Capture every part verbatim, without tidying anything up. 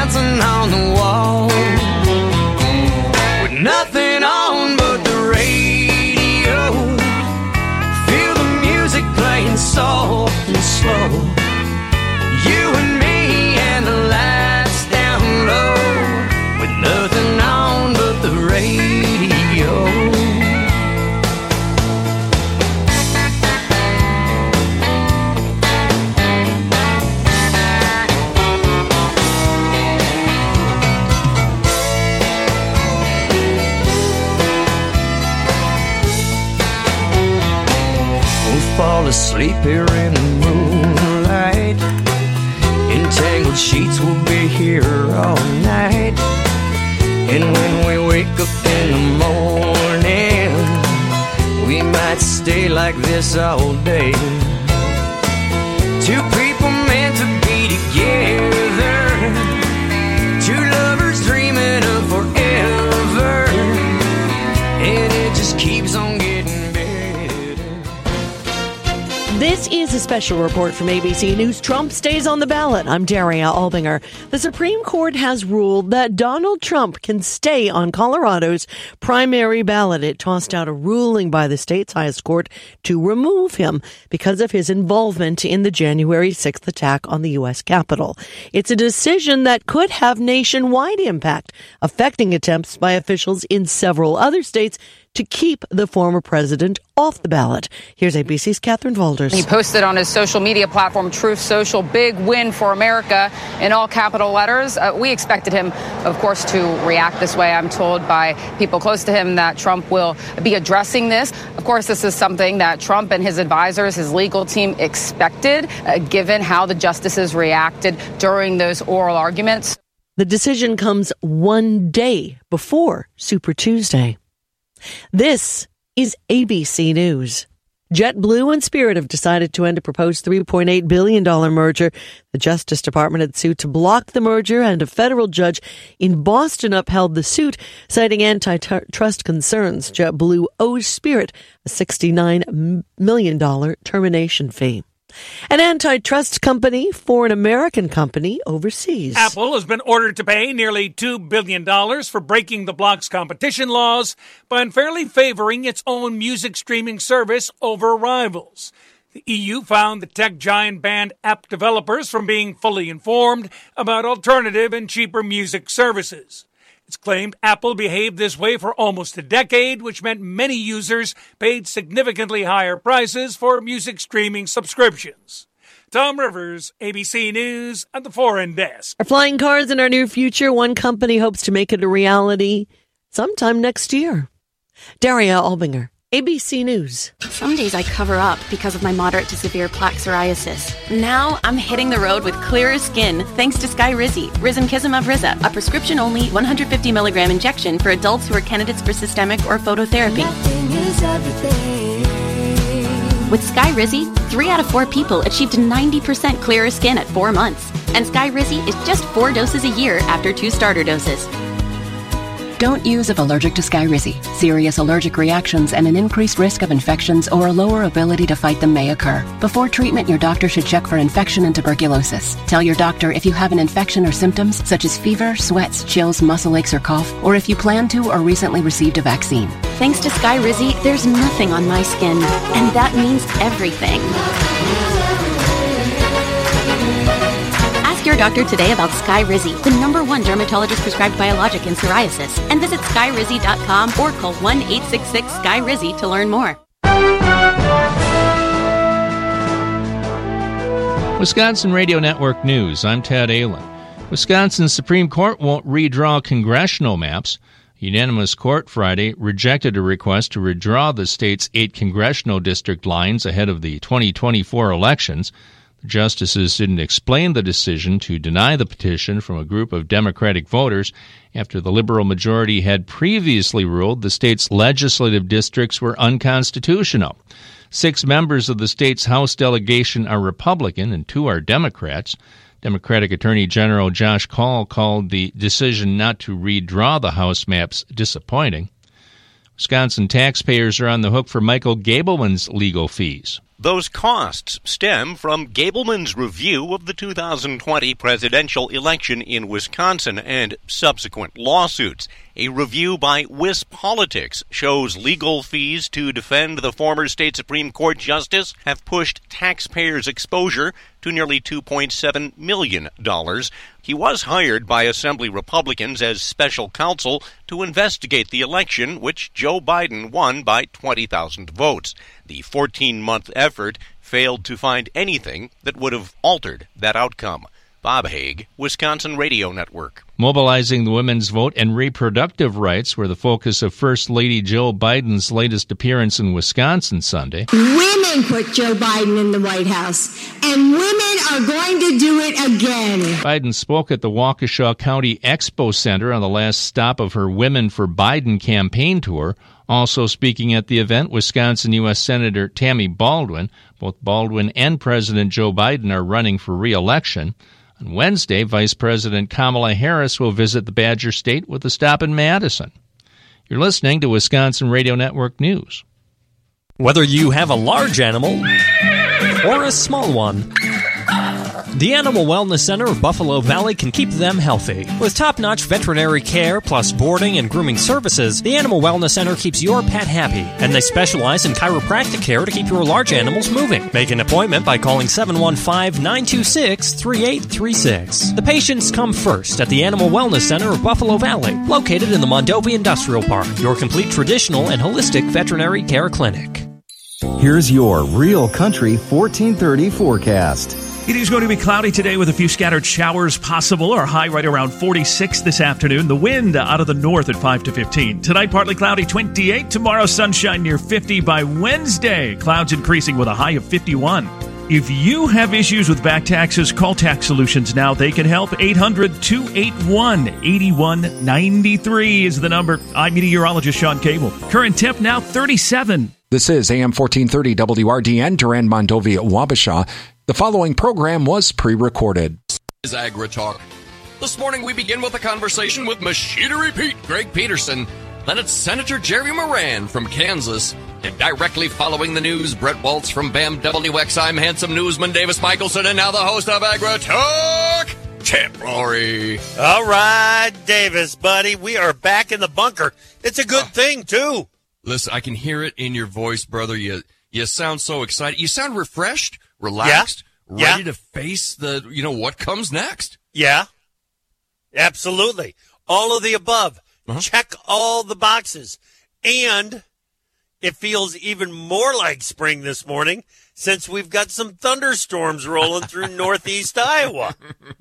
Wisconsin on the wall, with nothing on but the radio. Feel the music playing soft and slow. You and me and the lights down low, with nothing on but the radio. Fall asleep here in the moonlight. Entangled sheets will be here all night. And when we wake up in the morning, we might stay like this all day. Two people meant to be together, two lovers dreaming of forever, and it just keeps on getting better. This is a special report from A B C News. Trump stays on the ballot. I'm Daria Albinger. The Supreme Court has ruled that Donald Trump can stay on Colorado's primary ballot. It tossed out a ruling by the state's highest court to remove him because of his involvement in the January sixth attack on the U S Capitol. It's a decision that could have nationwide impact, affecting attempts by officials in several other states to keep the former president off the ballot. Here's A B C's Catherine Valders. He posted on his social media platform, Truth Social, big win for America in all capital letters. Uh, we expected him, of course, to react this way. I'm told by people close to him that Trump will be addressing this. Of course, this is something that Trump and his advisors, his legal team expected, uh, given how the justices reacted during those oral arguments. The decision comes one day before Super Tuesday. This is A B C News. JetBlue and Spirit have decided to end a proposed three point eight billion dollars merger. The Justice Department had sued to block the merger, and a federal judge in Boston upheld the suit, citing antitrust concerns. JetBlue owes Spirit a sixty-nine million dollars termination fee. An antitrust company for an American company overseas. Apple has been ordered to pay nearly two billion dollars for breaking the bloc's competition laws by unfairly favoring its own music streaming service over rivals. The E U found the tech giant banned app developers from being fully informed about alternative and cheaper music services. It's claimed Apple behaved this way for almost a decade, which meant many users paid significantly higher prices for music streaming subscriptions. Tom Rivers, A B C News, at the Foreign Desk. Are flying cars in our near future? One company hopes to make it a reality sometime next year. Daria Albinger, A B C News. Some days I cover up because of my moderate to severe plaque psoriasis. Now I'm hitting the road with clearer skin thanks to Skyrizi, Risankizumab Riza, a prescription-only one hundred fifty milligram injection for adults who are candidates for systemic or phototherapy. With Skyrizi, three out of four people achieved ninety percent clearer skin at four months. And Skyrizi is just four doses a year after two starter doses. Don't use if allergic to Skyrizi. Serious allergic reactions and an increased risk of infections or a lower ability to fight them may occur. Before treatment, your doctor should check for infection and tuberculosis. Tell your doctor if you have an infection or symptoms such as fever, sweats, chills, muscle aches, or cough, or if you plan to or recently received a vaccine. Thanks to Skyrizi, there's nothing on my skin, and that means everything. Ask your doctor today about Skyrizi, the number one dermatologist prescribed biologic in psoriasis, and visit skyrizi dot com or call one eight six six Sky Rizi to learn more. Wisconsin Radio Network News. I'm Ted Allen. Wisconsin's Supreme Court won't redraw congressional maps. A unanimous court Friday rejected a request to redraw the state's eight congressional district lines ahead of the twenty twenty-four elections. The justices didn't explain the decision to deny the petition from a group of Democratic voters after the liberal majority had previously ruled the state's legislative districts were unconstitutional. Six members of the state's House delegation are Republican and two are Democrats. Democratic Attorney General Josh Kaul called the decision not to redraw the House maps disappointing. Wisconsin taxpayers are on the hook for Michael Gableman's legal fees. Those costs stem from Gableman's review of the two thousand twenty presidential election in Wisconsin and subsequent lawsuits. A review by WisPolitics shows legal fees to defend the former state Supreme Court justice have pushed taxpayers' exposure to nearly two point seven million dollars. He was hired by Assembly Republicans as special counsel to investigate the election, which Joe Biden won by twenty thousand votes. The fourteen-month effort failed to find anything that would have altered that outcome. Bob Haig, Wisconsin Radio Network. Mobilizing the women's vote and reproductive rights were the focus of First Lady Joe Biden's latest appearance in Wisconsin Sunday. Women put Joe Biden in the White House, and women are going to do it again. Biden spoke at the Waukesha County Expo Center on the last stop of her Women for Biden campaign tour. Also speaking at the event, Wisconsin U S Senator Tammy Baldwin. Both Baldwin and President Joe Biden are running for re-election. On Wednesday, Vice President Kamala Harris will visit the Badger State with a stop in Madison. You're listening to Wisconsin Radio Network News. Whether you have a large animal or a small one, the Animal Wellness Center of Buffalo Valley can keep them healthy. With top-notch veterinary care plus boarding and grooming services, the Animal Wellness Center keeps your pet happy, and they specialize in chiropractic care to keep your large animals moving. Make an appointment by calling seven one five, nine two six, three eight three six. The patients come first at the Animal Wellness Center of Buffalo Valley, located in the Mondovi Industrial Park, your complete traditional and holistic veterinary care clinic. Here's your Real Country fourteen thirty forecast. It is going to be cloudy today with a few scattered showers possible. Our high right around forty-six this afternoon. The wind out of the north at five to fifteen. Tonight, partly cloudy, twenty-eight. Tomorrow, sunshine near fifty. By Wednesday, clouds increasing with a high of fifty-one. If you have issues with back taxes, call Tax Solutions now. They can help. eight hundred, two eight one, eight one nine three is the number. I'm meteorologist Sean Cable. Current temp now thirty-seven. This is A M fourteen thirty W R D N, Durand, Mondovi, Wabasha. The following program was pre-recorded. This is AgriTalk. This morning we begin with a conversation with Machinery Pete, Greg Peterson. Then it's Senator Jerry Moran from Kansas. And directly following the news, Brett Waltz from B A M W X. I'm handsome newsman Davis Michelson, and now the host of AgriTalk, Chip Rory. All right, Davis, buddy. We are back in the bunker. It's a good uh, thing, too. Listen, I can hear it in your voice, brother. You you sound so excited. You sound refreshed, relaxed, yeah. ready yeah. to face the, you know, what comes next. Yeah, absolutely. All of the above. Uh-huh. Check all the boxes. And it feels even more like spring this morning since we've got some thunderstorms rolling through northeast Iowa.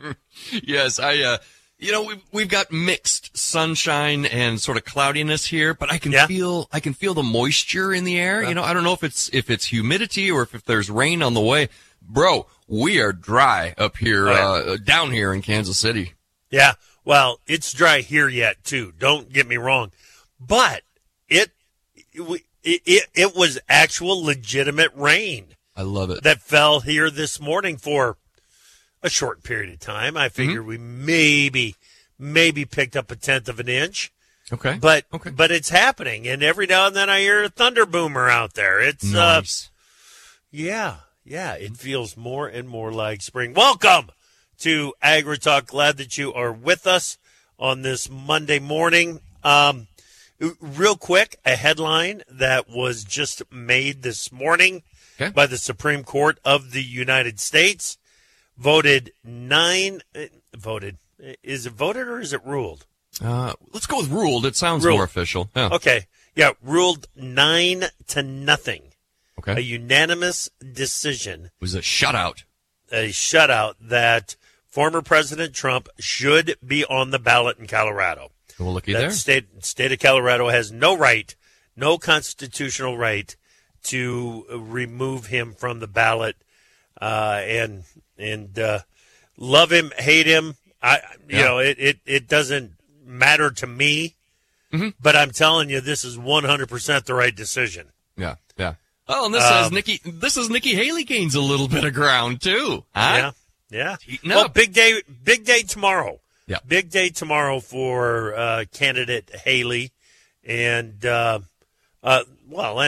Yes, I, uh, you know, we've, we've got mixed sunshine and sort of cloudiness here, but I can yeah. feel, I can feel the moisture in the air. Uh-huh. You know, I don't know if it's, if it's humidity or if, if there's rain on the way. Bro, we are dry up here, oh, yeah. uh, down here in Kansas City. Yeah. Well, it's dry here yet, too. Don't get me wrong. But it, it, it, it was actual legitimate rain. I love it. That fell here this morning for a short period of time. I figure mm-hmm. we maybe, maybe picked up a tenth of an inch. Okay. But, okay. but it's happening. And every now and then I hear a thunder boomer out there. It's, nice. uh, yeah, yeah, it feels more and more like spring. Welcome to AgriTalk. Glad that you are with us on this Monday morning. Um, real quick, a headline that was just made this morning okay. by the Supreme Court of the United States. Voted nine, uh, voted, is it voted or is it ruled? Uh, let's go with ruled. It sounds ruled. more official. Yeah. Okay. Yeah, ruled nine to nothing. Okay. A unanimous decision. It was a shutout. A shutout that former President Trump should be on the ballot in Colorado. Well, looky that there. State, state of Colorado has no right, no constitutional right to remove him from the ballot. Uh, and and uh, love him, hate him. I, you yeah. know, it, it, it doesn't matter to me. Mm-hmm. But I'm telling you, this is one hundred percent the right decision. Yeah, yeah. Oh, and this um, says Nikki. This is Nikki Haley gains a little bit of ground too. Huh? Yeah, yeah. Well, up. big day, big day tomorrow. Yeah, big day tomorrow for uh, candidate Haley, and uh, uh, well, and for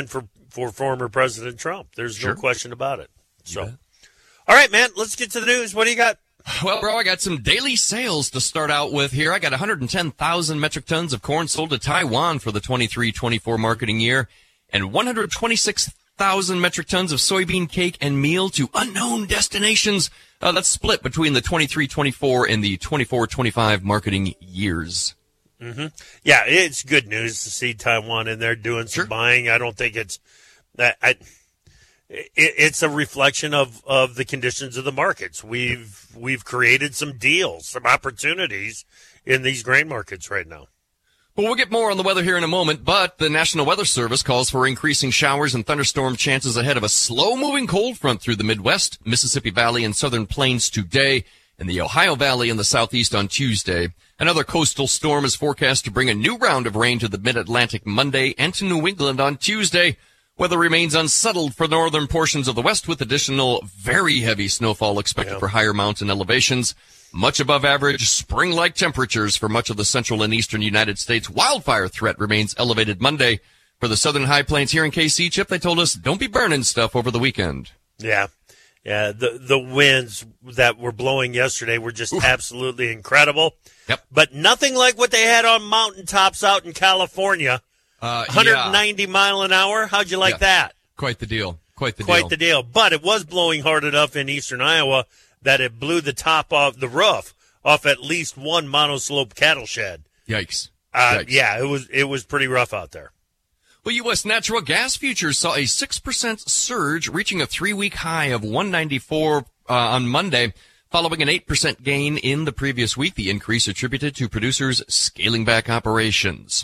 for former President Trump. There's Sure. no question about it. So, Yeah. all right, man, let's get to the news. What do you got? Well, bro, I got some daily sales to start out with here. I got one hundred ten thousand metric tons of corn sold to Taiwan for the twenty-three twenty-four marketing year, and one hundred twenty-six thousand metric tons of soybean cake and meal to unknown destinations. Uh, that's split between the twenty-three twenty-four and the twenty-four twenty-five marketing years. Mm-hmm. Yeah, it's good news to see Taiwan in there doing some Sure. buying. I don't think it's I, I, it, it's a reflection of, of the conditions of the markets. We've we've created some deals, some opportunities in these grain markets right now. Well, we'll get more on the weather here in a moment, but the National Weather Service calls for increasing showers and thunderstorm chances ahead of a slow-moving cold front through the Midwest, Mississippi Valley, and Southern Plains today, and the Ohio Valley in the southeast on Tuesday. Another coastal storm is forecast to bring a new round of rain to the mid-Atlantic Monday and to New England on Tuesday. Weather remains unsettled for northern portions of the west with additional very heavy snowfall expected Yeah. for higher mountain elevations. Much above average spring-like temperatures for much of the central and eastern United States. Wildfire threat remains elevated Monday. For the southern high plains here in K C, Chip, they told us don't be burning stuff over the weekend. Yeah. Yeah, the the winds that were blowing yesterday were just Oof. absolutely incredible. Yep. But nothing like what they had on mountaintops out in California. Uh, one hundred ninety yeah. mile an hour. How'd you like Yeah. that? Quite the deal. Quite the Quite deal. the deal. But it was blowing hard enough in eastern Iowa that it blew the top off the roof off at least one monoslope cattle shed. Yikes. Uh, Yikes. yeah, it was it was pretty rough out there. Well, U S natural gas futures saw a six percent surge, reaching a three-week high of one ninety-four uh, on Monday, following an eight percent gain in the previous week. The increase attributed to producers scaling back operations.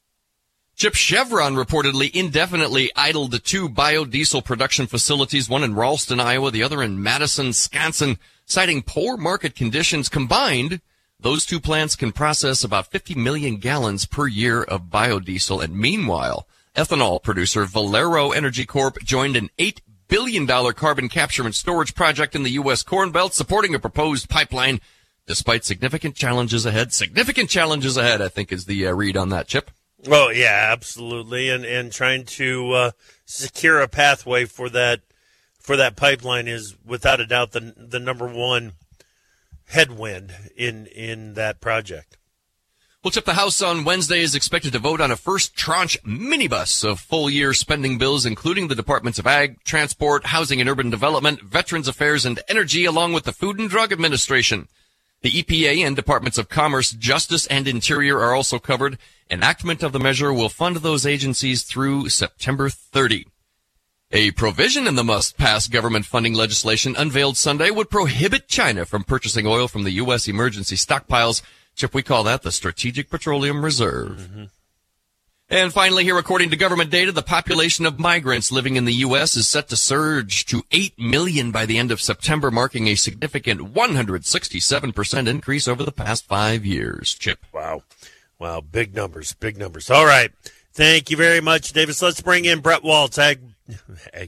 Chip, Chevron reportedly indefinitely idled the two biodiesel production facilities, one in Ralston, Iowa, the other in Madison, Wisconsin, citing poor market conditions. Combined, those two plants can process about fifty million gallons per year of biodiesel. And meanwhile, ethanol producer Valero Energy Corp joined an eight billion dollars carbon capture and storage project in the U S Corn Belt, supporting a proposed pipeline despite significant challenges ahead. Significant challenges ahead, I think, is the uh, read on that, Chip. Oh, yeah, absolutely. And and trying to uh, secure a pathway for that for that pipeline is without a doubt the the number one headwind in in that project. Well, Chip, the House on Wednesday is expected to vote on a first tranche minibus of full-year spending bills, including the Departments of Ag, Transport, Housing and Urban Development, Veterans Affairs, and Energy, along with the Food and Drug Administration. The E P A and Departments of Commerce, Justice, and Interior are also covered. Enactment of the measure will fund those agencies through September thirtieth. A provision in the must-pass government funding legislation unveiled Sunday would prohibit China from purchasing oil from the U S emergency stockpiles. Chip, we call that the Strategic Petroleum Reserve. Mm-hmm. And finally here, according to government data, the population of migrants living in the U S is set to surge to eight million by the end of September, marking a significant one hundred sixty-seven percent increase over the past five years. Chip. Wow. Wow, big numbers, big numbers. All right. Thank you very much, Davis. Let's bring in Brett Waltz, Ag, Ag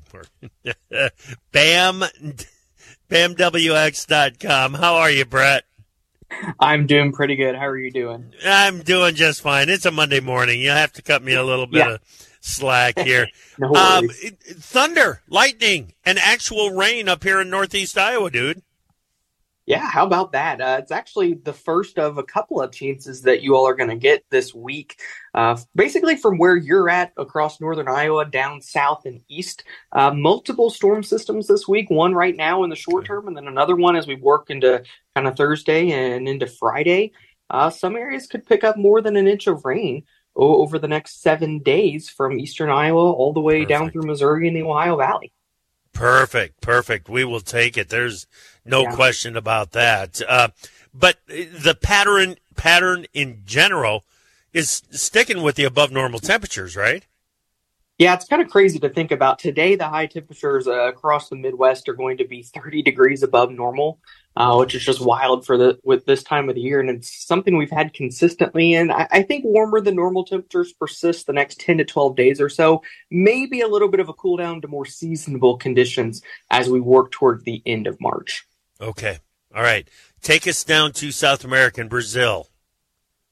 Bam, bam W X dot com. How are you, Brett? I'm doing pretty good. How are you doing? I'm doing just fine. It's a Monday morning. You'll have to cut me a little bit Yeah. of slack here. No um, worries. it- thunder, lightning, and actual rain up here in northeast Iowa, dude. Yeah, how about that? Uh, it's actually the first of a couple of chances that you all are going to get this week. Uh, basically, from where you're at across northern Iowa, down south and east, uh, multiple storm systems this week. One right now in the short term, and then another one as we work into kind of Thursday and into Friday. Uh, some areas could pick up more than an inch of rain o- over the next seven days from eastern Iowa all the way down through Missouri and the Ohio Valley. Perfect, perfect. We will take it. There's no Yeah. question about that. Uh, but the pattern pattern in general is sticking with the above normal temperatures, right? Yeah, it's kind of crazy to think about. Today, the high temperatures uh, across the Midwest are going to be thirty degrees above normal, uh, which is just wild for the with this time of the year, and it's something we've had consistently. And I, I think warmer than normal temperatures persist the next ten to twelve days or so. Maybe a little bit of a cool down to more seasonable conditions as we work toward the end of March. Okay. All right. Take us down to South America and Brazil.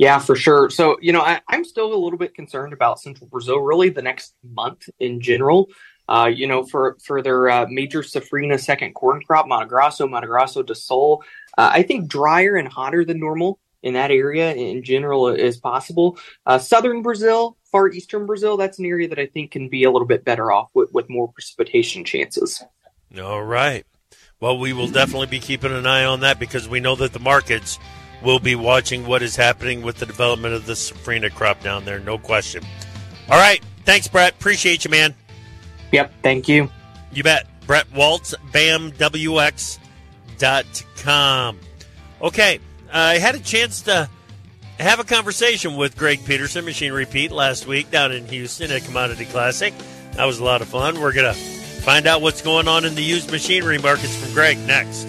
Yeah, for sure. So, you know, I, I'm still a little bit concerned about Central Brazil, really the next month in general. Uh, you know, for, for their uh, major Safrinha second corn crop, Mato Grosso, Mato Grosso do Sul, uh, I think drier and hotter than normal in that area in general is possible. Uh, Southern Brazil, far eastern Brazil, that's an area that I think can be a little bit better off with, with more precipitation chances. All right. Well, we will definitely be keeping an eye on that because we know that the markets will be watching what is happening with the development of the Safrinha crop down there, no question. All right. Thanks, Brett. Appreciate you, man. Yep. Thank you. You bet. Brett Waltz, B A M W X dot com. Okay. I had a chance to have a conversation with Greg Peterson, Machinery Pete, last week down in Houston at Commodity Classic. That was a lot of fun. We're going to find out what's going on in the used machinery markets from Greg next.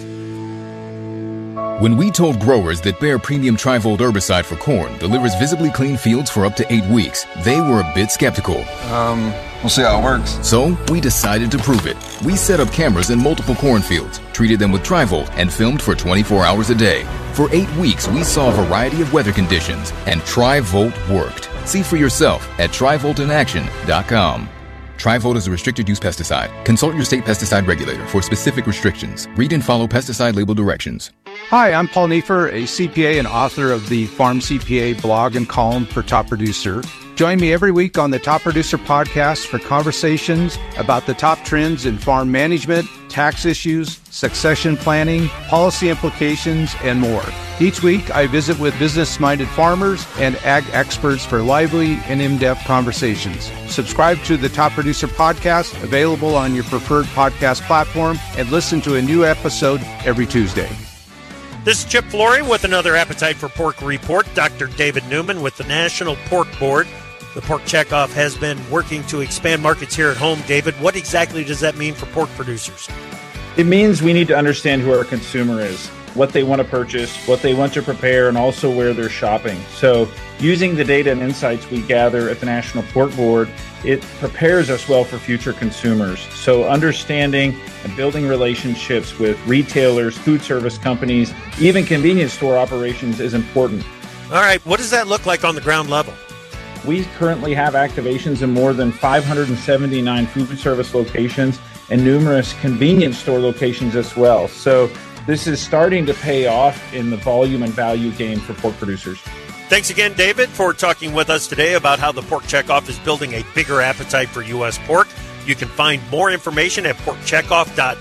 When we told growers that Bayer Premium Tri-Volt herbicide for corn delivers visibly clean fields for up to eight weeks, they were a bit skeptical. Um, we'll see how it works. So we decided to prove it. We set up cameras in multiple cornfields, treated them with Tri-Volt, and filmed for twenty-four hours a day. For eight weeks, we saw a variety of weather conditions, and Tri-Volt worked. See for yourself at tri volt in action dot com. Tri-Volt is a restricted-use pesticide. Consult your state pesticide regulator for specific restrictions. Read and follow pesticide label directions. Hi, I'm Paul Nefer, a C P A and author of the Farm C P A blog and column for Top Producer. Join me every week on the Top Producer podcast for conversations about the top trends in farm management, tax issues, succession planning, policy implications, and more. Each week, I visit with business-minded farmers and ag experts for lively and in-depth conversations. Subscribe to the Top Producer podcast, available on your preferred podcast platform, and listen to a new episode every Tuesday. This is Chip Flory with another Appetite for Pork report. Doctor David Newman with the National Pork Board. The Pork Checkoff has been working to expand markets here at home. David, what exactly does that mean for pork producers? It means we need to understand who our consumer is, what they want to purchase, what they want to prepare, and also where they're shopping. So using the data and insights we gather at the National Pork Board, it prepares us well for future consumers. So understanding and building relationships with retailers, food service companies, even convenience store operations is important. All right, what does that look like on the ground level? We currently have activations in more than five hundred seventy-nine food service locations and numerous convenience store locations as well. So this is starting to pay off in the volume and value game for pork producers. Thanks again, David, for talking with us today about how the Pork Checkoff is building a bigger appetite for U S pork. You can find more information at pork checkoff dot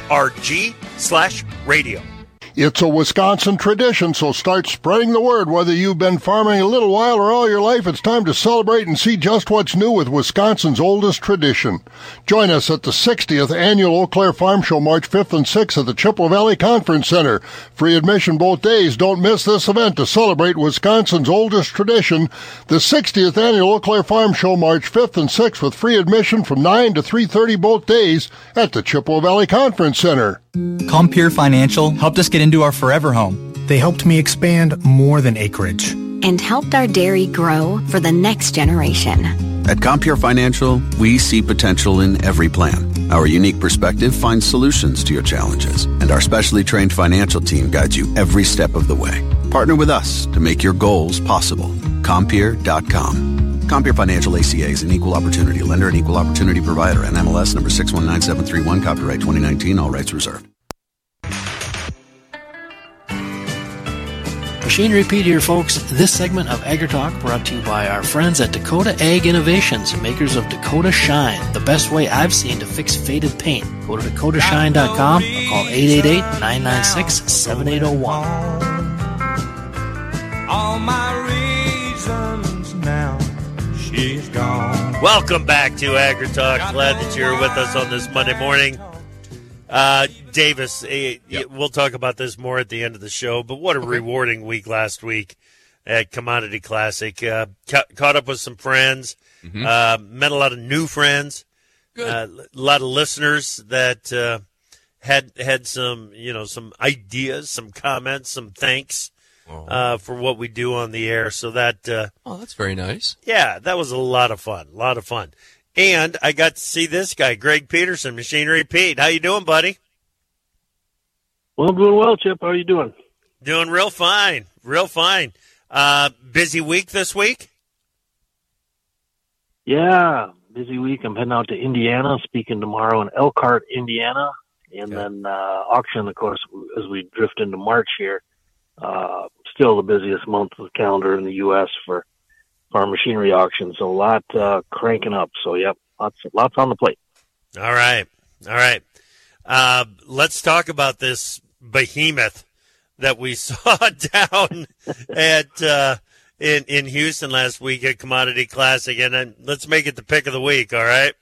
org slash radio. It's a Wisconsin tradition, so start spreading the word. Whether you've been farming a little while or all your life, it's time to celebrate and see just what's new with Wisconsin's oldest tradition. Join us at the sixtieth Annual Eau Claire Farm Show, March fifth and sixth at the Chippewa Valley Conference Center. Free admission both days. Don't miss this event to celebrate Wisconsin's oldest tradition. The sixtieth Annual Eau Claire Farm Show, March fifth and sixth with free admission from nine to three thirty both days at the Chippewa Valley Conference Center. Compeer Financial helped us get into our forever home. They helped me expand more than acreage. And helped our dairy grow for the next generation. At Compeer Financial, we see potential in every plan. Our unique perspective finds solutions to your challenges, and our specially trained financial team guides you every step of the way. Partner with us to make your goals possible. Compeer dot com. Compeer Financial A C A is an equal opportunity lender and equal opportunity provider. N M L S number six one nine seven three one. Copyright twenty nineteen. All rights reserved. Machinery Pete here, folks. This segment of AgriTalk brought to you by our friends at Dakota Ag Innovations, makers of Dakota Shine, the best way I've seen to fix faded paint. Go to dakota shine dot com or call eight eight eight, nine nine six, seven eight zero one. All my reasons now, she's gone. Welcome back to AgriTalk. Glad that you're with us on this Monday morning. Uh, Davis, eh, yep. We'll talk about this more at the end of the show, but what a okay. rewarding week last week at Commodity Classic. Uh, ca- caught up with some friends, mm-hmm. uh, met a lot of new friends, Good. Uh, a lot of listeners that uh, had had some, you know, some ideas, some comments, some thanks oh. uh, for what we do on the air. So that uh, oh, that's very nice. Yeah, that was a lot of fun, a lot of fun. And I got to see this guy, Greg Peterson, Machinery Pete. How you doing, buddy? Well, I'm doing well, Chip. How are you doing? Doing real fine, real fine. Uh, busy week this week? Yeah, busy week. I'm heading out to Indiana, speaking tomorrow in Elkhart, Indiana. And okay. then uh, auction, of course, as we drift into March here. Uh, still the busiest month of the calendar in the U S for farm machinery auction. So a lot uh, cranking up. So, yep, lots, lots on the plate. All right. All right. Uh, let's talk about this behemoth that we saw down at uh, in in Houston last week at Commodity Classic, and then let's make it the pick of the week. All right?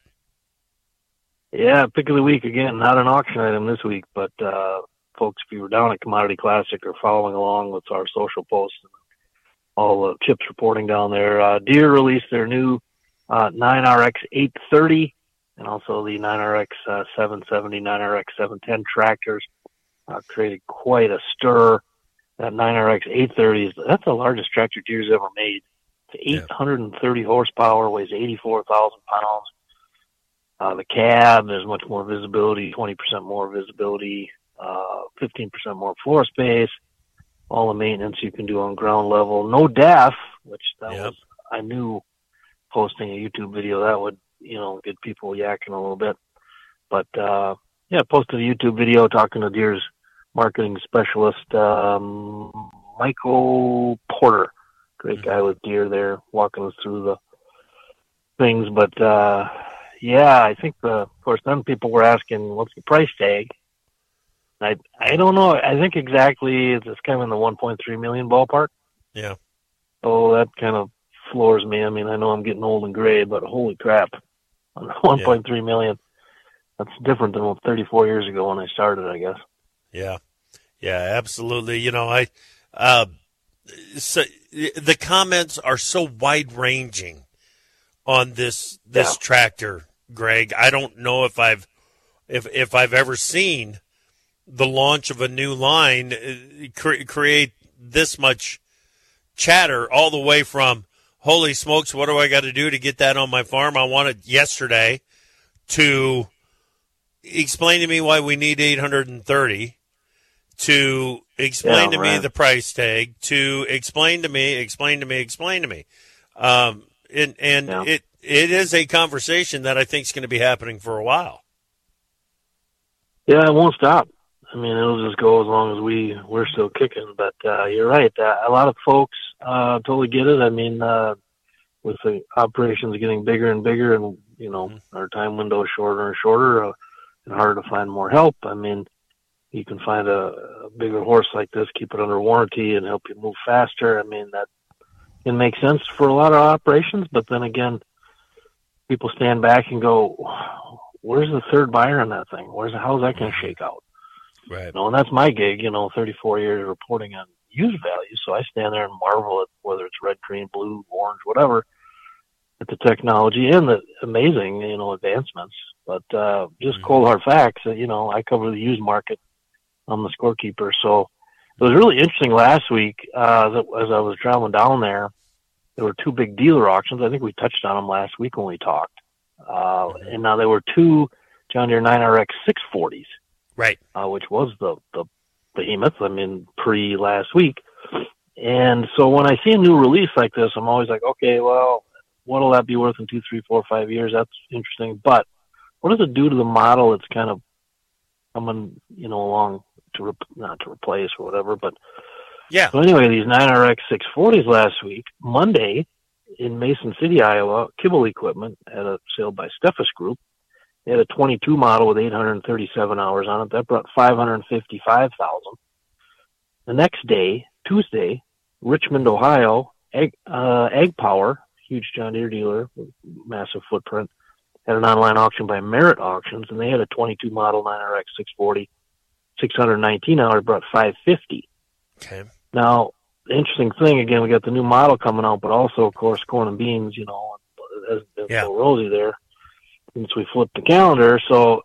Yeah, pick of the week again. Not an auction item this week, but uh, folks, if you were down at Commodity Classic or following along with our social posts, and all the chips reporting down there, uh, Deere released their new uh, nine R X eight thirty. And also the nine R X uh, seven seventy, nine R X seven ten tractors uh, created quite a stir. That nine R X eight thirty, is that's the largest tractor Deere's ever made. It's eight hundred thirty yeah. horsepower, weighs eighty-four thousand pounds. Uh, the cab, there's much more visibility, twenty percent more visibility, uh, fifteen percent more floor space, all the maintenance you can do on ground level. No D A F, which that yep. was, I knew posting a YouTube video that would, you know, get people yakking a little bit. But, uh, yeah, posted a YouTube video talking to Deere's marketing specialist, um, Michael Porter. Great guy with Deere there, walking us through the things. But, uh, yeah, I think, the, of course, then people were asking, what's the price tag? I I don't know. I think exactly it's kind of in the one point three million ballpark. Yeah. So that kind of floors me. I mean, I know I'm getting old and gray, but holy crap. one point three yeah. million. That's different than thirty-four years ago when I started, I guess. Yeah. Yeah, absolutely. You know, I, uh, so the comments are so wide ranging on this, this yeah. tractor, Greg. I don't know if I've, if, if I've ever seen the launch of a new line cre- create this much chatter, all the way from, holy smokes, what do I got to do to get that on my farm? I want it yesterday, to explain to me why we need eight hundred thirty, to explain yeah, to right. me the price tag, to explain to me, explain to me, explain to me. Um, and and yeah. it it is a conversation that I think is going to be happening for a while. Yeah, it won't stop. I mean, it'll just go as long as we, we're still kicking. But uh, you're right. Uh, a lot of folks uh, totally get it. I mean, uh, with the operations getting bigger and bigger and, you know, mm-hmm. our time window is shorter and shorter uh, and harder to find more help. I mean, you can find a, a bigger horse like this, keep it under warranty and help you move faster. I mean, that can make sense for a lot of operations. But then again, people stand back and go, where's the third buyer on that thing? Where's how's that going to shake out? Right. You know, and that's my gig, you know, thirty-four years reporting on used value. So I stand there and marvel at whether it's red, green, blue, orange, whatever, at the technology and the amazing, you know, advancements. But uh, just mm-hmm. cold hard facts, you know, I cover the used market. I'm the scorekeeper. So it was really interesting last week uh, that as I was traveling down there, there were two big dealer auctions. I think we touched on them last week when we talked. Uh, mm-hmm. And now there were two John Deere nine R X six forties. Right. Uh, which was the, the behemoth, I mean, pre last week. And so when I see a new release like this, I'm always like, okay, well, what'll that be worth in two, three, four, five years? That's interesting. But what does it do to the model that's kind of coming, you know, along to, re- not to replace or whatever, but yeah. So anyway, these nine R X six forties last week, Monday in Mason City, Iowa, Kibble Equipment had a sale by Steffes Group. They had a twenty-two model with eight hundred thirty-seven hours on it. That brought five hundred fifty-five thousand. The next day, Tuesday, Richmond, Ohio, Ag, uh, Ag Power, huge John Deere dealer, massive footprint, had an online auction by Merit Auctions, and they had a twenty-two model nine R X six forty, six hundred nineteen hours, brought five hundred fifty. Okay. Now, the interesting thing, again, we got the new model coming out, but also, of course, corn and beans, you know, it hasn't been yeah. so rosy there since we flipped the calendar. So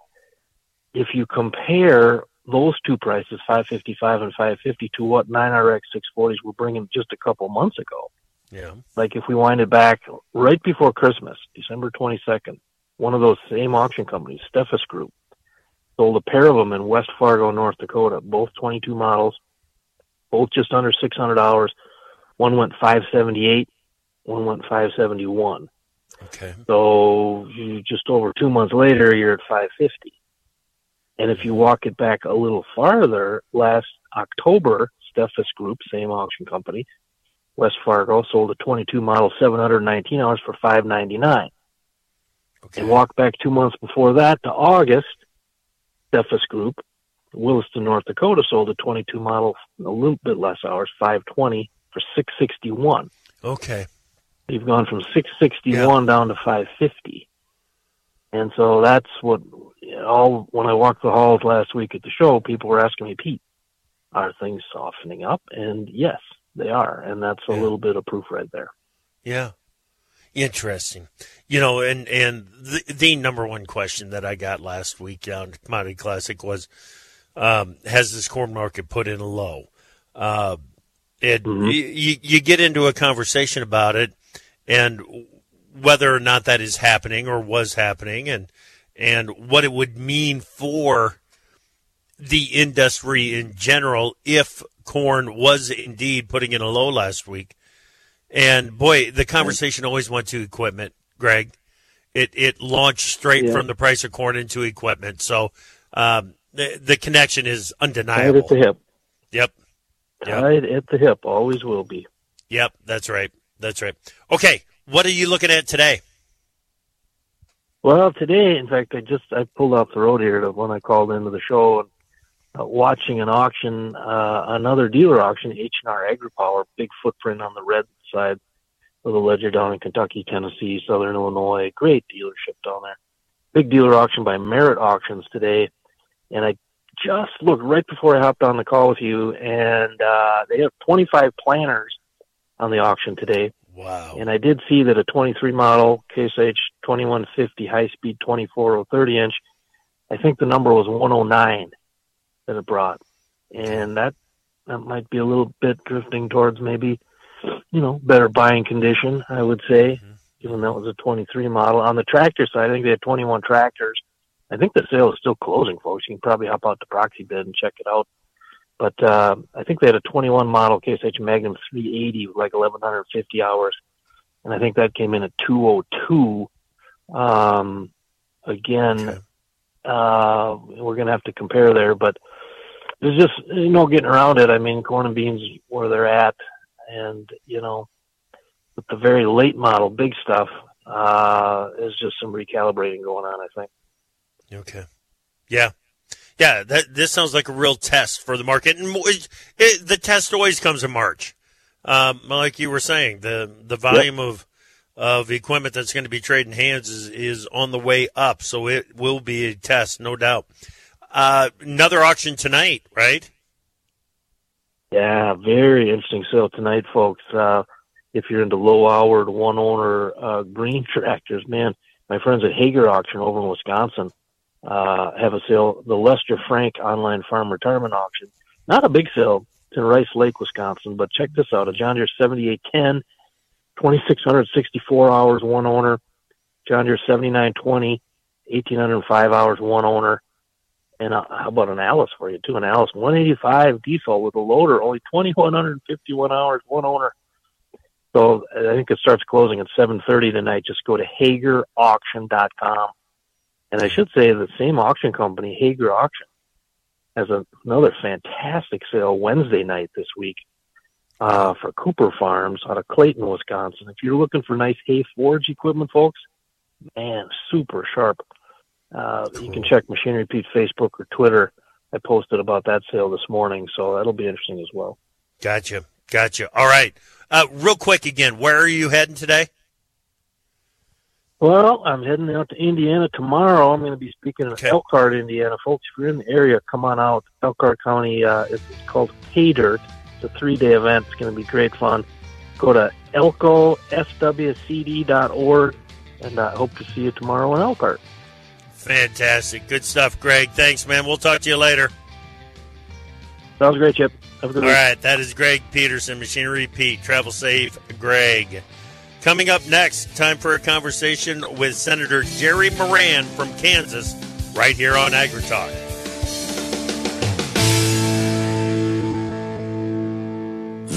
if you compare those two prices, five fifty-five and five fifty, to what nine R X six forties were bringing just a couple months ago. Yeah. Like if we wind it back right before Christmas, December twenty-second, one of those same auction companies, Steffes Group, sold a pair of them in West Fargo, North Dakota, both twenty-two models, both just under six hundred hours, One went five seventy-eight, one went five seventy-one. Okay. So you, just over two months later, you're at five fifty. And if you walk it back a little farther, last October, Steffes Group, same auction company, West Fargo, sold a twenty-two model seven hundred nineteen hours for five ninety-nine. Okay. And walk back two months before that to August, Steffes Group, Williston, North Dakota, sold a twenty-two model, a little bit less hours, five twenty for six sixty-one. Okay. You've gone from six sixty-one yeah. down to five fifty. And so that's what, all when I walked the halls last week at the show, people were asking me, Pete, are things softening up? And yes, they are. And that's a yeah. little bit of proof right there. Yeah. Interesting. You know, and, and the, the number one question that I got last week down at Commodity Classic was, um, has this corn market put in a low? Uh, it, mm-hmm. you, you get into a conversation about it and whether or not that is happening or was happening and, and what it would mean for the industry in general if corn was indeed putting in a low last week. And, boy, the conversation always went to equipment, Greg. It it launched straight yeah. from the price of corn into equipment. So um, the, the connection is undeniable. Right at the hip. Yep. yep. Right at the hip. Always will be. Yep, that's right. That's right. Okay, what are you looking at today? Well, today, in fact, I just I pulled off the road here to when I called into the show and uh, watching an auction, uh, another dealer auction, H and R AgriPower, big footprint on the red side of the ledger down in Kentucky, Tennessee, Southern Illinois. Great dealership down there. Big dealer auction by Merit Auctions today. And I just looked right before I hopped on the call with you, and uh, they have twenty-five planters on the auction today. Wow. And I did see that a twenty-three model Case H twenty-one fifty high-speed twenty-four or thirty inch, I think the number was one oh nine that it brought. And that, that might be a little bit drifting towards maybe, you know, better buying condition, I would say, mm-hmm. given that was a twenty-three model. On the tractor side, I think they had twenty-one tractors. I think the sale is still closing, folks. You can probably hop out to Proxy Bid and check it out. But uh, I think they had a twenty-one model Case H Magnum three eighty with like eleven fifty hours. And I think that came in at two oh two. Um, again, okay. uh, we're going to have to compare there, but there's just you know getting around it. I mean, corn and beans where they're at. And, you know, with the very late model, big stuff, uh, is just some recalibrating going on, I think. Okay. Yeah. Yeah, that this sounds like a real test for the market. And it, it, the test always comes in March. Um, like you were saying, the the volume yep. of of equipment that's going to be trading hands is, is on the way up. So it will be a test, no doubt. Uh, another auction tonight, right? Yeah, very interesting sale tonight, folks. Uh, if you're into low-hour, one-owner uh, green tractors, man, my friends at Hager Auction over in Wisconsin uh, have a sale, the Lester Frank Online Farm Retirement Auction. Not a big sale. It's in Rice Lake, Wisconsin, but check this out. A John Deere seventy-eight ten, twenty-six sixty-four hours, one owner. John Deere seventy-nine twenty, eighteen oh five hours, one owner. And uh, how about an Alice for you, too? An Alice one eighty-five diesel with a loader, only twenty-one fifty-one hours, one owner. So I think it starts closing at seven thirty tonight. Just go to hager auction dot com. And I should say the same auction company, Hager Auction, has a, another fantastic sale Wednesday night this week uh, for Cooper Farms out of Clayton, Wisconsin. If you're looking for nice hay forage equipment, folks, man, super sharp. Uh, cool. You can check Machinery Pete Facebook or Twitter. I posted about that sale this morning, so that'll be interesting as well. Gotcha. Gotcha. All right. Uh, real quick again, where are you heading today? Well, I'm heading out to Indiana tomorrow. I'm going to be speaking in okay. Elkhart, Indiana. Folks, if you're in the area, come on out. Elkhart County, uh, it's called Hay Dirt. It's a three-day event. It's going to be great fun. Go to elko s w c d dot org, and I uh, hope to see you tomorrow in Elkhart. Fantastic. Good stuff, Greg. Thanks, man. We'll talk to you later. Sounds great, Chip. Have a good All week. right, that is Greg Peterson, Machinery Pete. Travel safe, Greg. Coming up next, time for a conversation with Senator Jerry Moran from Kansas, right here on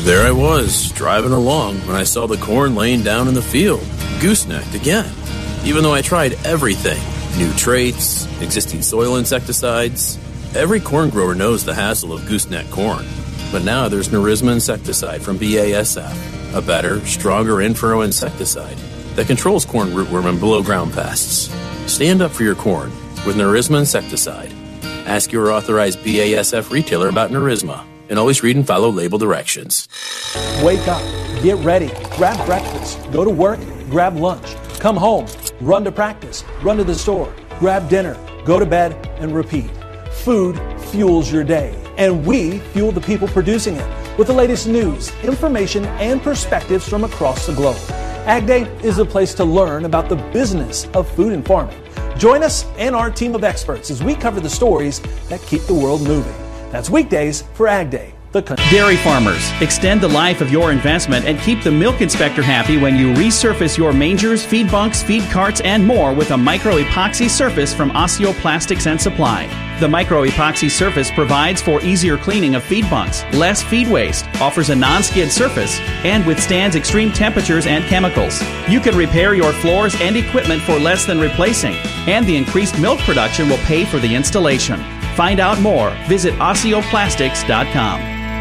There I was, driving along, when I saw the corn laying down in the field, goosenecked again. Even though I tried everything, new traits, existing soil insecticides, every corn grower knows the hassle of gooseneck corn. But now there's Nerisma insecticide from B A S F, a better, stronger in-furrow insecticide that controls corn rootworm and below-ground pests. Stand up for your corn with Nerisma insecticide. Ask your authorized B A S F retailer about Nerisma, and always read and follow label directions. Wake up, get ready, grab breakfast, go to work, grab lunch, come home, run to practice, run to the store, grab dinner, go to bed, and repeat. Food fuels your day, and we fuel the people producing it with the latest news, information, and perspectives from across the globe. Ag Day is a place to learn about the business of food and farming. Join us and our team of experts as we cover the stories that keep the world moving. That's weekdays for Ag Day. The country. Dairy farmers, extend the life of your investment and keep the milk inspector happy when you resurface your mangers, feed bunks, feed carts, and more with a micro-epoxy surface from Osseo Plastics and Supply. The micro-epoxy surface provides for easier cleaning of feed bunks, less feed waste, offers a non-skid surface, and withstands extreme temperatures and chemicals. You can repair your floors and equipment for less than replacing, and the increased milk production will pay for the installation. Find out more. Visit osseo plastics dot com.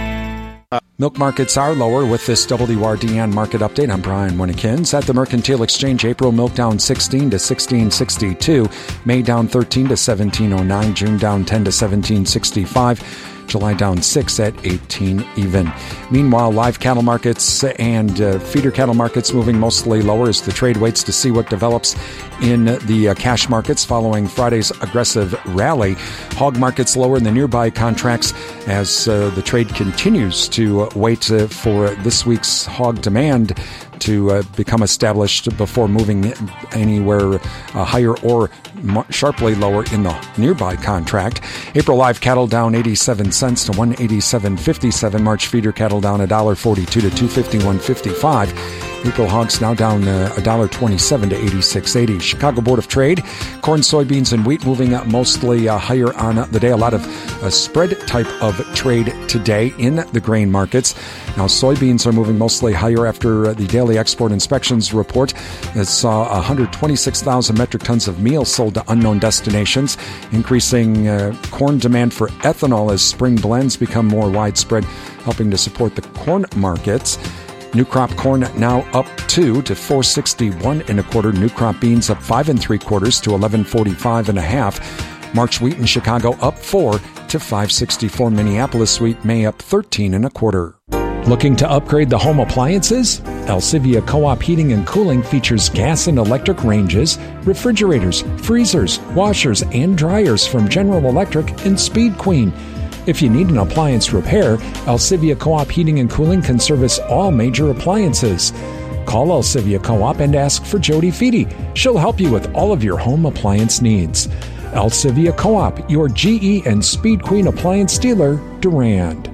Milk markets are lower with this W R D N market update. I'm Brian Winnekins. At the Mercantile Exchange, April milk down sixteen to sixteen sixty-two, May down thirteen to seventeen oh nine, June down ten to seventeen sixty-five, July down six at eighteen even. Meanwhile, live cattle markets and uh, feeder cattle markets moving mostly lower as the trade waits to see what develops in the uh, cash markets following Friday's aggressive rally. Hog markets lower in the nearby contracts as uh, the trade continues to uh, wait uh, for this week's hog demand to uh, become established before moving anywhere uh, higher or mar- sharply lower in the nearby contract. April live cattle down eighty-seven cents to one eighty-seven fifty-seven. March feeder cattle down one dollar forty-two to two fifty-one fifty-five. April hogs now down uh, one dollar twenty-seven to eighty-six eighty. Chicago Board of Trade, corn, soybeans, and wheat moving up mostly uh, higher on the day. A lot of uh, spread type of trade today in the grain markets. Now, soybeans are moving mostly higher after uh, the daily export inspections report that saw one hundred twenty-six thousand metric tons of meal sold to unknown destinations, increasing uh, corn demand for ethanol as spring blends become more widespread, helping to support the corn markets. New crop corn now up two to four sixty-one and a quarter. New crop beans up five and three quarters to eleven forty-five and a half. March wheat in Chicago up four to five sixty-four. Minneapolis wheat May up thirteen and a quarter. Looking to upgrade the home appliances? Alcivia Co-op Heating and Cooling features gas and electric ranges, refrigerators, freezers, washers, and dryers from General Electric and Speed Queen. If you need an appliance repair, Alcivia Co-op Heating and Cooling can service all major appliances. Call Alcivia Co-op and ask for Jody Feedy. She'll help you with all of your home appliance needs. Alcivia Co-op, your G E and Speed Queen appliance dealer, Durand.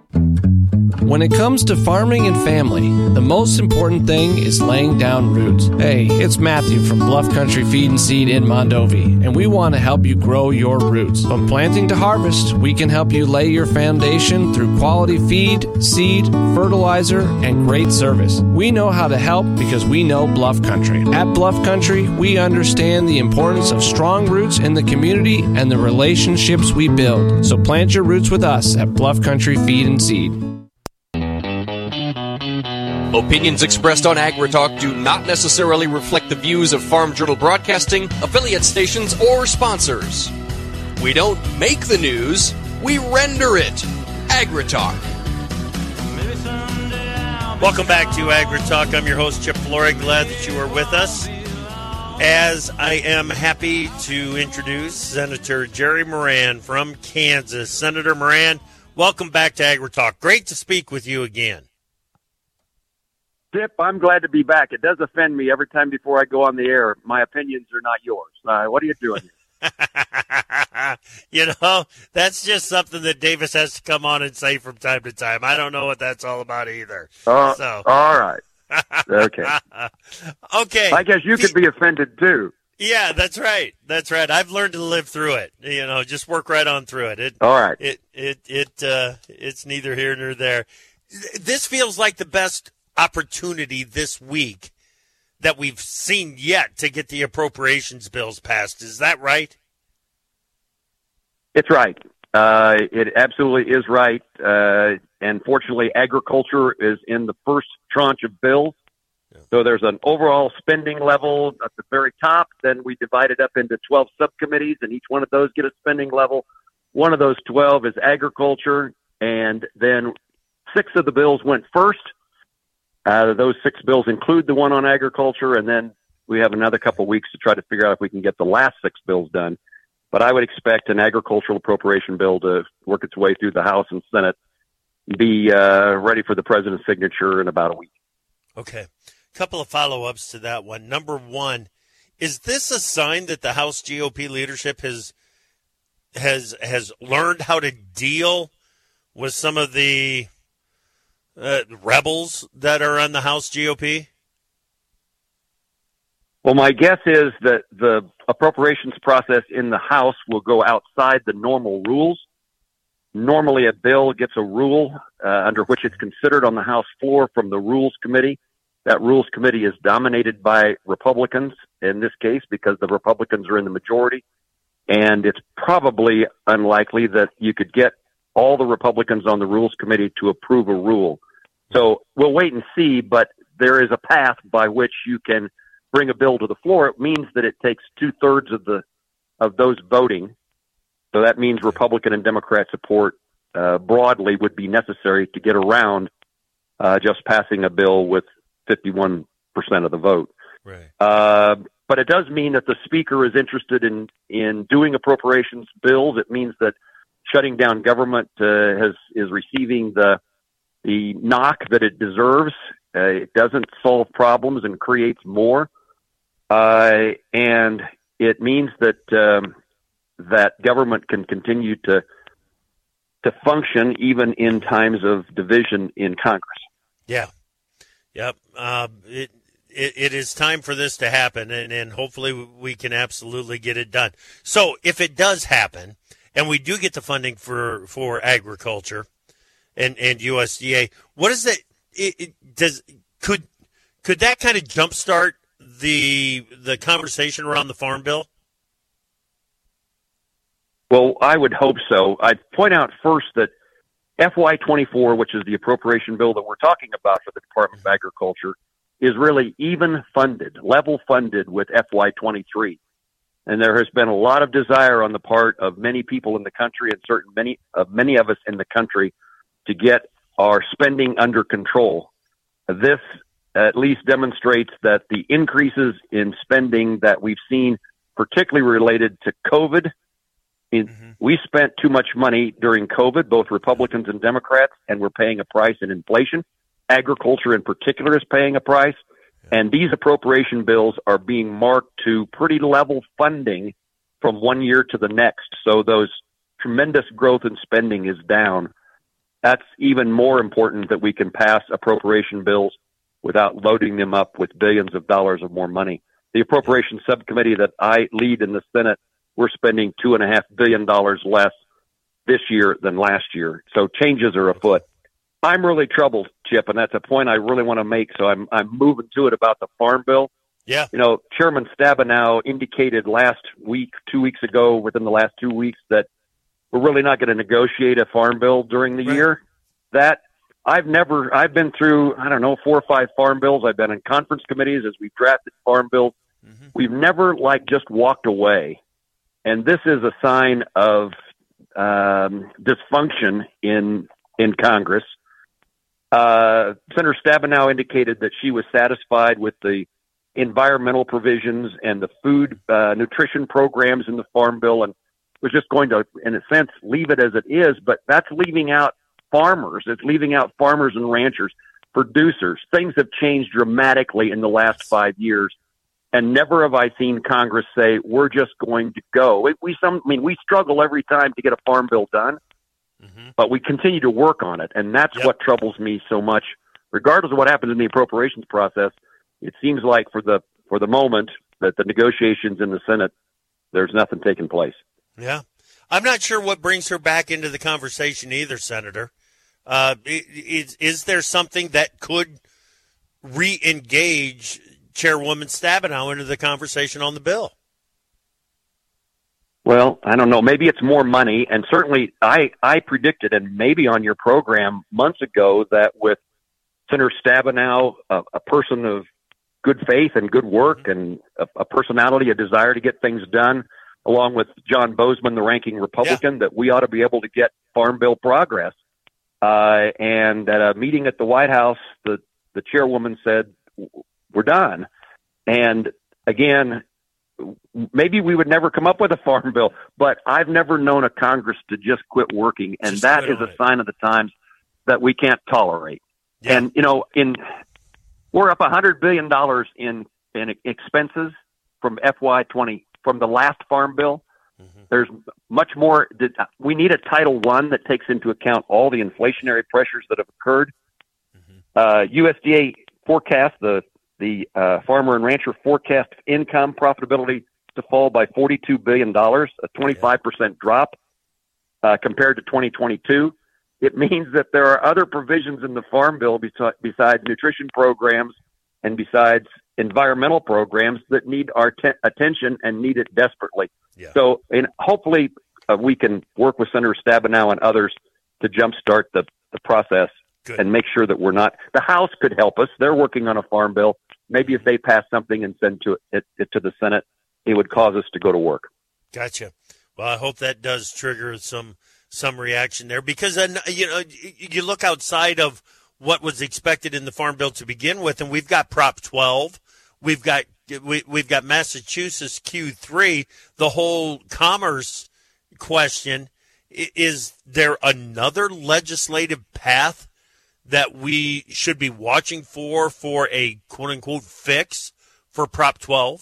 When it comes to farming and family, the most important thing is laying down roots. Hey, it's Matthew from Bluff Country Feed and Seed in Mondovi, and we want to help you grow your roots. From planting to harvest, we can help you lay your foundation through quality feed, seed, fertilizer, and great service. We know how to help because we know Bluff Country. At Bluff Country, we understand the importance of strong roots in the community and the relationships we build. So plant your roots with us at Bluff Country Feed and Seed. Opinions expressed on AgriTalk do not necessarily reflect the views of Farm Journal Broadcasting, affiliate stations, or sponsors. We don't make the news, we render it. AgriTalk. Welcome back to AgriTalk. I'm your host, Chip Flory. Glad that you are with us. As I am happy to introduce Senator Jerry Moran from Kansas. Senator Moran, welcome back to AgriTalk. Great to speak with you again. Chip, I'm glad to be back. It does offend me every time before I go on the air. My opinions are not yours. Uh, what are you doing here? You know, that's just something that Davis has to come on and say from time to time. I don't know what that's all about either. Uh, so. All right. Okay. Okay. I guess you could be offended, too. Yeah, that's right. That's right. I've learned to live through it. You know, just work right on through it. it all right. It, it, it, uh, it's neither here nor there. this feels like the best opportunity this week that we've seen yet to get the appropriations bills passed. Is that right? It's right. Uh, it absolutely is right. Uh, and fortunately, agriculture is in the first tranche of bills. Yeah. So there's an overall spending level at the very top. Then we divide it up into twelve subcommittees, and each one of those get a spending level. One of those twelve is agriculture, and then six of the bills went first. Uh, those six bills include the one on agriculture, and then we have another couple of weeks to try to figure out if we can get the last six bills done. But I would expect an agricultural appropriation bill to work its way through the House and Senate, be uh, ready for the president's signature in about a week. Okay. A couple of follow-ups to that one. Number one, is this a sign that the House G O P leadership has has has learned how to deal with some of the uh, rebels that are on the House G O P? Well, my guess is that the appropriations process in the House will go outside the normal rules. Normally, a bill gets a rule uh, under which it's considered on the House floor from the Rules Committee. That Rules Committee is dominated by Republicans in this case because the Republicans are in the majority. And it's probably unlikely that you could get all the Republicans on the Rules Committee to approve a rule. So we'll wait and see, but there is a path by which you can bring a bill to the floor. It means that it takes two-thirds of the of those voting. So that means Republican and Democrat support uh, broadly would be necessary to get around uh, just passing a bill with fifty-one percent of the vote. Right. Uh, but it does mean that the Speaker is interested in, in doing appropriations bills. It means that shutting down government uh, has is receiving the the knock that it deserves. Uh, it doesn't solve problems and creates more. Uh, and it means that um, that government can continue to to function even in times of division in Congress. Yeah. Yep. Uh, it, it it is time for this to happen, and, and hopefully we can absolutely get it done. So if it does happen, and we do get the funding for, for agriculture and, and U S D A, what is it, it, it does could could that kind of jumpstart the the conversation around the Farm Bill? Well, I would hope so. I'd point out first that F Y twenty-four, which is the appropriation bill that we're talking about for the Department of Agriculture, is really even funded, level funded with F Y twenty-three. And there has been a lot of desire on the part of many people in the country and certain many of many of us in the country to get our spending under control. This at least demonstrates that the increases in spending that we've seen, particularly related to COVID, in, mm-hmm. we spent too much money during COVID, both Republicans and Democrats, and we're paying a price in inflation. Agriculture in particular is paying a price. Yeah. And these appropriation bills are being marked to pretty level funding from one year to the next. So those tremendous growth in spending is down. That's even more important that we can pass appropriation bills without loading them up with billions of dollars of more money. The appropriation subcommittee that I lead in the Senate, we're spending two and a half billion dollars less this year than last year. So changes are afoot. I'm really troubled, Chip, and that's a point I really want to make. So I'm I'm moving to it about the Farm Bill. Yeah. You know, Chairman Stabenow indicated last week, two weeks ago, within the last two weeks, that we're really not going to negotiate a Farm Bill during the right. year. That I've never, I've been through, I don't know, four or five Farm Bills. I've been in conference committees as we've drafted Farm Bills. Mm-hmm. We've never, like, just walked away. And this is a sign of um, dysfunction in in Congress. Uh, Senator Stabenow indicated that she was satisfied with the environmental provisions and the food uh, nutrition programs in the Farm Bill and was just going to, in a sense, leave it as it is. But that's leaving out farmers. It's leaving out farmers and ranchers, producers. Things have changed dramatically in the last five years. And never have I seen Congress say, we're just going to go. We, we some, I mean, we struggle every time to get a Farm Bill done, mm-hmm. but we continue to work on it. And that's yep. what troubles me so much. Regardless of what happens in the appropriations process, it seems like for the for the moment that the negotiations in the Senate, there's nothing taking place. Yeah. I'm not sure what brings her back into the conversation either, Senator. Uh, is, is there something that could re-engage Chairwoman Stabenow into the conversation on the bill? Well, I don't know. Maybe it's more money. And certainly I, I predicted, and maybe on your program months ago, that with Senator Stabenow, a, a person of good faith and good work mm-hmm. and a, a personality, a desire to get things done, along with John Bozeman, the ranking Republican, yeah. that we ought to be able to get Farm Bill progress. Uh, and at a meeting at the White House, the, the chairwoman said, we're done. And again, maybe we would never come up with a farm bill, but I've never known a Congress to just quit working. And just that is a it. sign of the times that we can't tolerate. Yeah. And, you know, in we're up one hundred billion dollars in, in expenses from F Y twenty, from the last farm bill. Mm-hmm. There's much more. We need a Title One that takes into account all the inflationary pressures that have occurred. Mm-hmm. Uh, U S D A forecast, the the uh, farmer and rancher forecast income profitability to fall by forty-two billion dollars, a twenty-five percent yeah. drop uh, compared to twenty twenty-two. It means that there are other provisions in the Farm Bill besi- besides nutrition programs and besides environmental programs that need our te- attention and need it desperately. Yeah. So and hopefully uh, we can work with Senator Stabenow and others to jumpstart the, the process Good. and make sure that we're not – the House could help us. They're working on a Farm Bill. Maybe if they pass something and send to it, it to the Senate, it would cause us to go to work. Gotcha. Well, I hope that does trigger some some reaction there, because then, you know, you look outside of what was expected in the Farm Bill to begin with, and we've got Prop twelve, we've got we, we've got Massachusetts Q three, the whole commerce question. Is there another legislative path that we should be watching for for a quote-unquote fix for Prop twelve?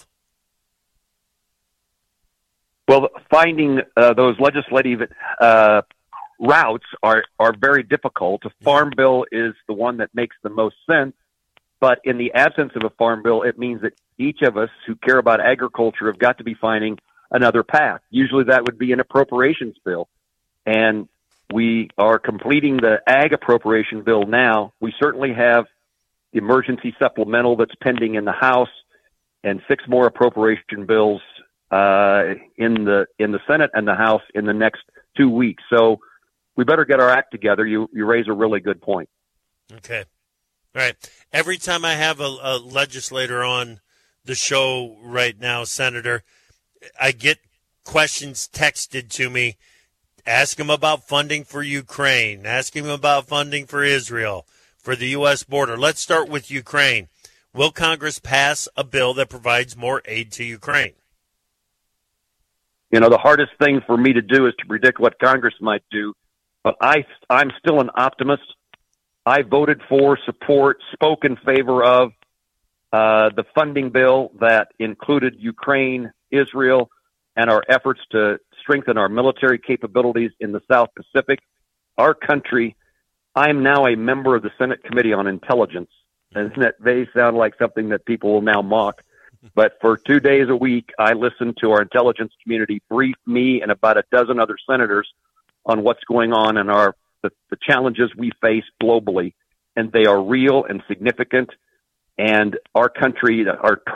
Well, finding uh, those legislative uh, routes are, are very difficult. A farm bill is the one that makes the most sense, but in the absence of a farm bill, it means that each of us who care about agriculture have got to be finding another path. Usually that would be an appropriations bill, and we are completing the ag appropriation bill now. We certainly have the emergency supplemental that's pending in the House and six more appropriation bills uh, in the in the Senate and the House in the next two weeks. So we better get our act together. You you raise a really good point. Okay. All right. Every time I have a, a legislator on the show right now, Senator, I get questions texted to me. Ask him about funding for Ukraine. Ask him about funding for Israel, for the U S border. Let's start with Ukraine. Will Congress pass a bill that provides more aid to Ukraine? You know, the hardest thing for me to do is to predict what Congress might do, but I, I'm still an optimist. I voted for, support, spoke in favor of uh, the funding bill that included Ukraine, Israel, and our efforts to strengthen our military capabilities in the South Pacific. Our country, I'm now a member of the Senate Committee on Intelligence, and that may sound like something that people will now mock. But for two days a week, I listen to our intelligence community brief me and about a dozen other senators on what's going on in our the, the challenges we face globally, and they are real and significant. And our country, our